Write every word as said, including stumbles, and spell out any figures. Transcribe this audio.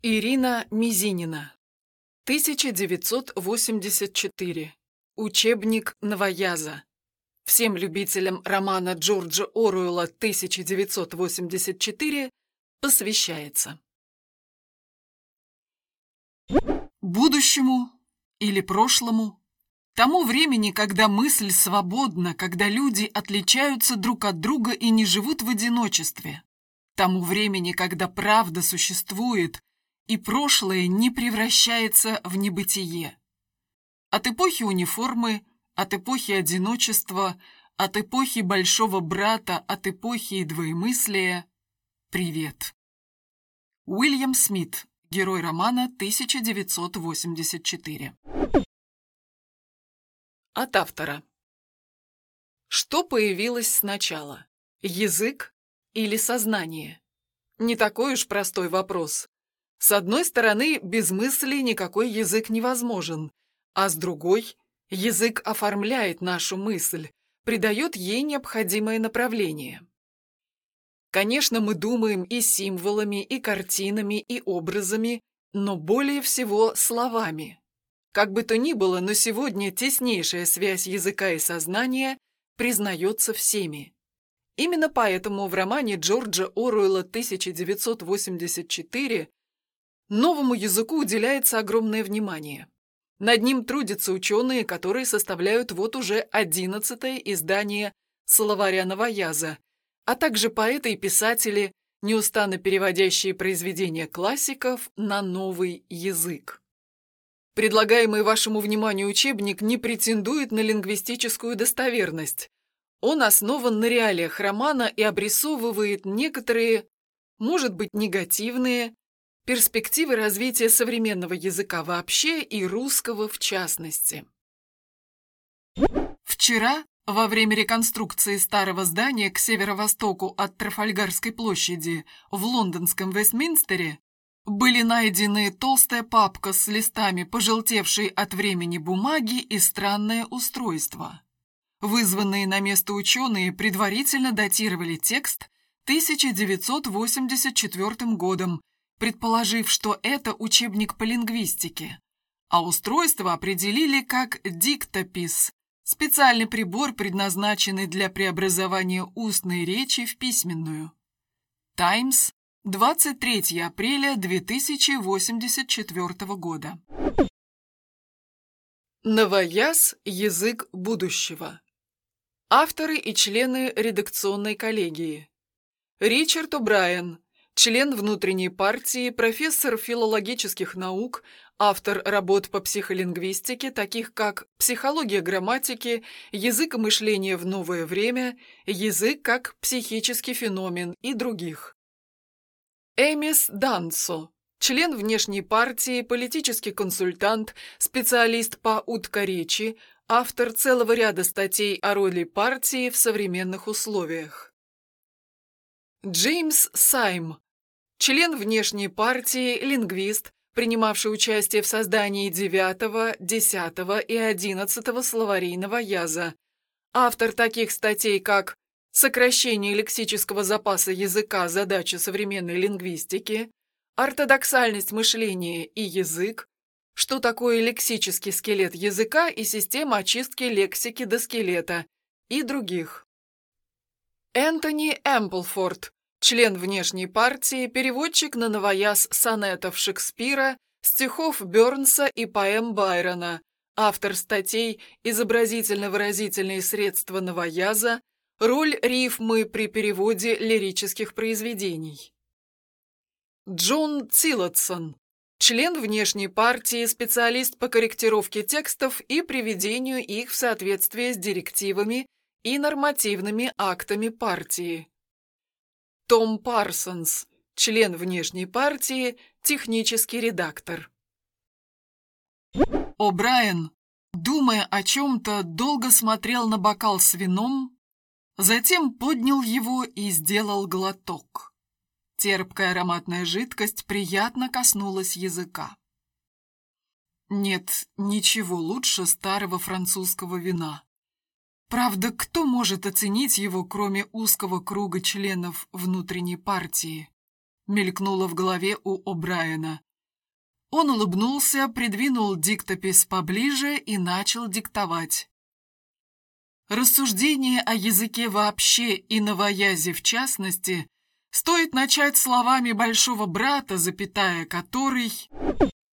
Ирина Мизинина. тысяча девятьсот восемьдесят четыре. Учебник новояза. Всем любителям романа Джорджа Оруэлла «тысяча девятьсот восемьдесят четыре» посвящается. Будущему или прошлому, тому времени, когда мысль свободна, когда люди отличаются друг от друга и не живут в одиночестве, тому времени, когда правда существует, и прошлое не превращается в небытие. От эпохи униформы, от эпохи одиночества, от эпохи большого брата, от эпохи двоемыслия. Привет. Уильям Смит, герой романа тысяча девятьсот восемьдесят четыре. От автора. Что появилось сначала? Язык или сознание? Не такой уж простой вопрос. С одной стороны, без мысли никакой язык невозможен, а с другой, язык оформляет нашу мысль, придает ей необходимое направление. Конечно, мы думаем и символами, и картинами, и образами, но более всего словами. Как бы то ни было, но сегодня теснейшая связь языка и сознания признается всеми. Именно поэтому в романе Джорджа Оруэлла тысяча девятьсот восемьдесят четыре новому языку уделяется огромное внимание. Над ним трудятся ученые, которые составляют вот уже одиннадцатое издание словаря новояза, а также поэты и писатели, неустанно переводящие произведения классиков на новый язык. Предлагаемый вашему вниманию учебник не претендует на лингвистическую достоверность. Он основан на реалиях романа и обрисовывает некоторые, может быть, негативные, перспективы развития современного языка вообще и русского в частности. Вчера, во время реконструкции старого здания к северо-востоку от Трафальгарской площади в лондонском Вестминстере, были найдены толстая папка с листами пожелтевшей от времени бумаги и странное устройство. Вызванные на место ученые предварительно датировали текст тысяча девятьсот восемьдесят четвёртым годом, предположив, что это учебник по лингвистике, а устройство определили как диктопис, специальный прибор, предназначенный для преобразования устной речи в письменную. Таймс, двадцать третьего апреля две тысячи восемьдесят четвёртого года. Новояз – язык будущего. Авторы и члены редакционной коллегии. Ричард О'Брайен, член внутренней партии, профессор филологических наук, автор работ по психолингвистике, таких как «Психология грамматики», «Язык и мышление в новое время», «Язык как психический феномен» и других. Эмис Дансо, член внешней партии, политический консультант, специалист по уткоречи, автор целого ряда статей о роли партии в современных условиях. Джеймс Сайм, член внешней партии, лингвист, принимавший участие в создании девятого, десятого и одиннадцатого словарей новояза, автор таких статей, как «Сокращение лексического запаса языка. Задача современной лингвистики», «Ортодоксальность мышления и язык», «Что такое лексический скелет языка и система очистки лексики до скелета» и других. Энтони Эмплфорд, член внешней партии, переводчик на новояз сонетов Шекспира, стихов Бёрнса и поэм Байрона, автор статей «Изобразительно-выразительные средства новояза», «Роль рифмы при переводе лирических произведений». Джон Тиллотсон, член внешней партии, специалист по корректировке текстов и приведению их в соответствие с директивами и нормативными актами партии. Том Парсонс, член внешней партии, технический редактор. О'Брайен, думая о чем-то, долго смотрел на бокал с вином, затем поднял его и сделал глоток. Терпкая ароматная жидкость приятно коснулась языка. Нет ничего лучше старого французского вина. Правда, кто может оценить его, кроме узкого круга членов внутренней партии? Мелькнуло в голове у О'Брайена. Он улыбнулся, придвинул диктопис поближе и начал диктовать. Рассуждение о языке вообще и новоязе в частности стоит начать словами большого брата, запятая, который...